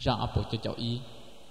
ra bộ cho cháu ý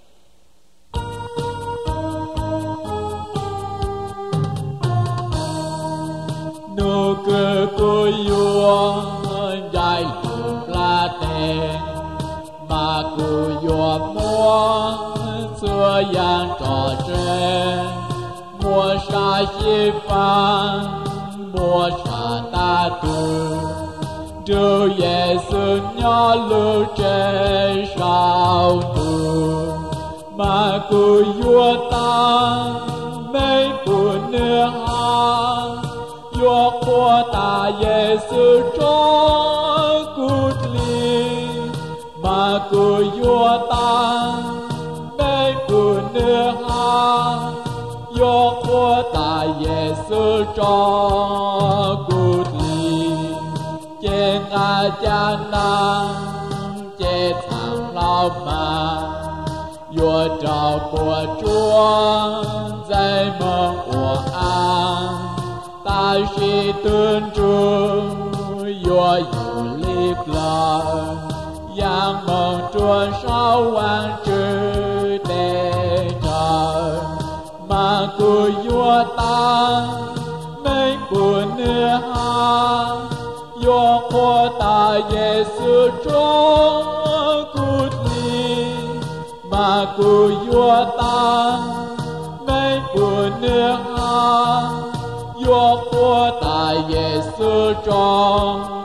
nụ cười của vua dài lục la tè mà của vua mua xưa giang trò tre mua sa chi phan mua sa ta tu Chúa Giêsu nhỏ lưu trẻ sao tu mà của vua ta mấy của nước ha vua của ta Giêsu cho cút ly mà của vua ta mấy của nước ha vua của ta Giêsu cho cút ly trên cha na trên thằng lao mà vua trò của Chúa dây mong của an ta chỉ tuân trung vua dù liệp lời giang mong Chúa sao hoàng trừ để trời mà của vua ta mấy của nước ha vua của ta Giêsu cho cút ly mà của vua ta mấy của nước ha vua của ta Giêsu cho